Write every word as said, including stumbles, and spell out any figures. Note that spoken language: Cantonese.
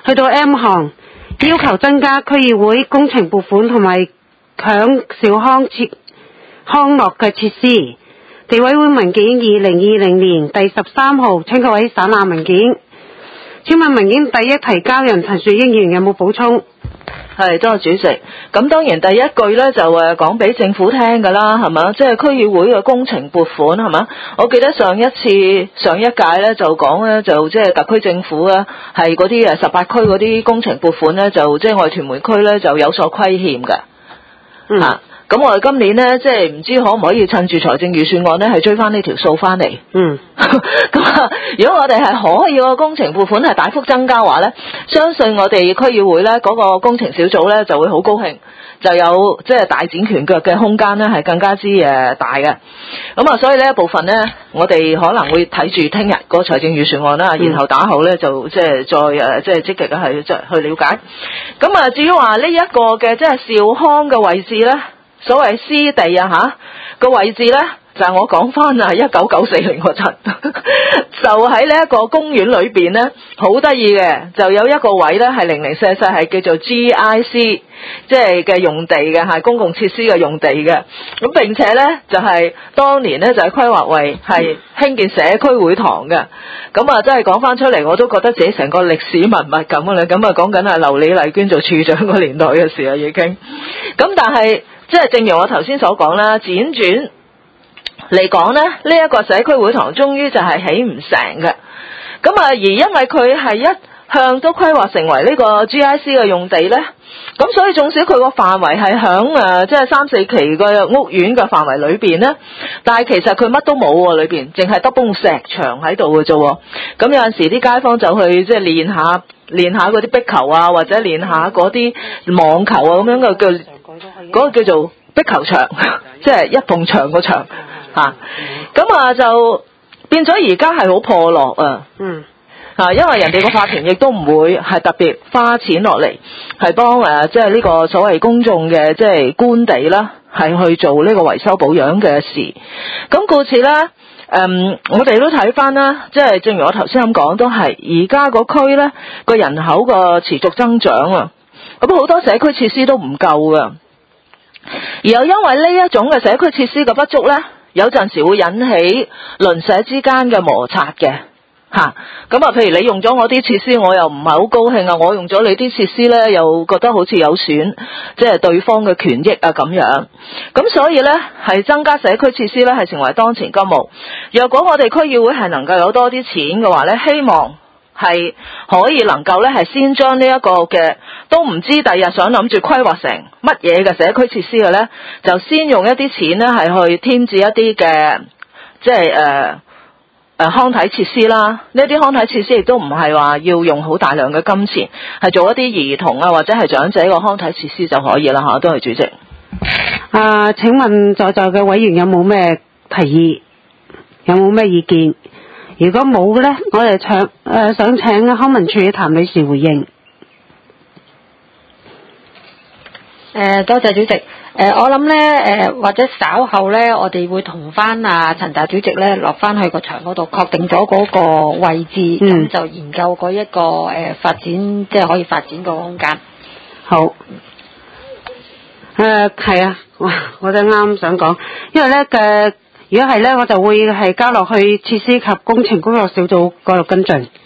去到 M 項，要求增加區議會工程撥款同埋強兆康設康樂嘅設施。地委會文件二零二零年第十三號，請各位省覽文件。請問文件第一提交人陳樹英議員有冇補充？ 係，多謝主席。咁當然第一句咧就誒講俾政府聽㗎啦，係嘛？即係區議會嘅工程撥款係嘛？我記得上一次上一屆咧就講咧就即係特區政府咧係嗰啲誒十八區嗰啲工程撥款咧就即係我哋屯門區咧就有所虧欠㗎。 嗯。啊咁我哋今年呢，即係唔知可唔可以趁住財政預算案呢，係追翻呢條數翻嚟。 嗯。 咁啊，如果我哋係可以個工程撥款係大幅增加話呢，相信我哋區議會呢嗰個工程小組呢就會好高興，就有即係大展拳腳嘅空間呢係更加之誒大嘅。咁啊，所以呢一部分呢，我哋可能會睇住聽日個財政預算案啦，然後打後呢就即係再誒即係積極嘅去去了解。咁啊，至於話呢一個嘅即係兆康嘅位置呢。所謂私地啊吓個位置呢，就係、是、我講翻啊，一九九四年嗰陣，就喺呢一個公園裏邊呢，好得意嘅，就有一個位呢，係零零舍舍係叫做 G I C， 即係嘅用地嘅，係公共設施嘅用地嘅。咁並且呢，就係、是、當年呢，就係規劃為係興建社區會堂嘅。咁啊，真係講翻出嚟，我都覺得自己成個歷史文物咁啦。咁啊，講緊係劉李麗娟做處長個年代嘅事啊，已經。咁但係。即係正如我頭先所講啦，輾轉嚟講呢，呢、這、一個社區會堂終於就係起唔成嘅。咁啊，而因為佢係一向都規劃成為呢個 G I C 嘅用地呢，咁所以縱使佢個範圍係響誒即係三四期嘅屋苑嘅範圍裏邊呢，但係其實佢乜都冇喎，裏邊淨係得埲石牆喺度嘅啫。咁有陣時啲街坊就去即係練下練下嗰啲壁球啊，或者練下嗰啲網球啊咁樣嘅叫。嗰個叫做壁球場，即係一埲牆個牆嚇，咁啊就變咗而家係好破落啊。嗯，嚇，因為人哋個法團亦都唔會係特別花錢落嚟，係幫誒即係呢個所謂公眾嘅即係官地啦，係去做呢個維修保養嘅事。咁故此咧，誒、嗯、我哋都睇翻啦，即係正如我頭先咁講，都係而家個區咧個人口個持續增長啊，咁好多社區設施都唔夠噶。而又因為呢一種嘅社區設施嘅不足呢，有陣時會引起鄰舍之間嘅摩擦嘅吓。咁啊，譬如你用咗我啲設施，我又唔係好高興啊；我用咗你啲設施呢，又覺得好似有損，即係對方嘅權益啊咁樣。咁所以呢，係增加社區設施呢，係成為當前急務。若果我哋區議會係能夠有多啲錢嘅話呢，希望係可以能夠咧，係先將呢一個嘅都唔知第日想諗住規劃成乜嘢嘅社區設施嘅咧，就先用一啲錢咧係去添置一啲嘅即係誒誒康體設施啦。呢啲康體設施亦都唔係話要用好大量嘅金錢，係做一啲兒童啊或者係長者個康體設施就可以啦嚇。多謝主席。 啊，請問在座嘅委員有冇咩提議？有冇咩意見？如果冇嘅咧，我哋想誒想請康文署譚女士回應。 誒、呃，多謝主席。誒、呃，我諗咧，誒或者稍後咧，我哋會同翻啊陳大主席咧落翻去個場嗰度，確定咗嗰個位置，咁、嗯、就研究嗰一個誒、呃、發展，即係可以發展個空間。 好。誒、呃，係啊，哇！我就啱想講，因為咧嘅。呃如果係咧，我就會係交落去設施及工程工作小組嗰度跟進。